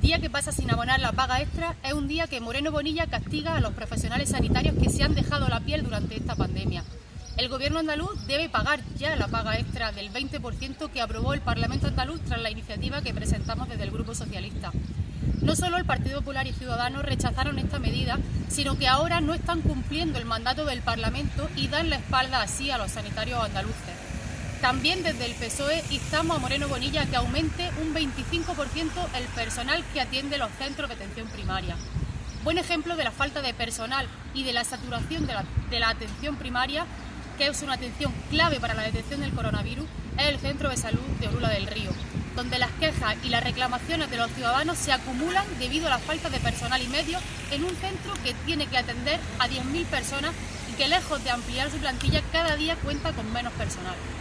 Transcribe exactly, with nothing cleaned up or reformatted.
día que pasa sin abonar la paga extra es un día que Moreno Bonilla castiga a los profesionales sanitarios que se han dejado la piel durante esta pandemia. El Gobierno andaluz debe pagar ya la paga extra del veinte por ciento que aprobó el Parlamento andaluz tras la iniciativa que presentamos desde el Grupo Socialista. No solo el Partido Popular y Ciudadanos rechazaron esta medida, sino que ahora no están cumpliendo el mandato del Parlamento y dan la espalda así a los sanitarios andaluces. También desde el P S O E instamos a Moreno Bonilla a que aumente un veinticinco por ciento el personal que atiende los centros de atención primaria. Buen ejemplo de la falta de personal y de la saturación de la, de la atención primaria, que es una atención clave para la detección del coronavirus, es el Centro de Salud de Orula del Río, donde las quejas y las reclamaciones de los ciudadanos se acumulan debido a la falta de personal y medios en un centro que tiene que atender a diez mil personas y que, lejos de ampliar su plantilla, cada día cuenta con menos personal.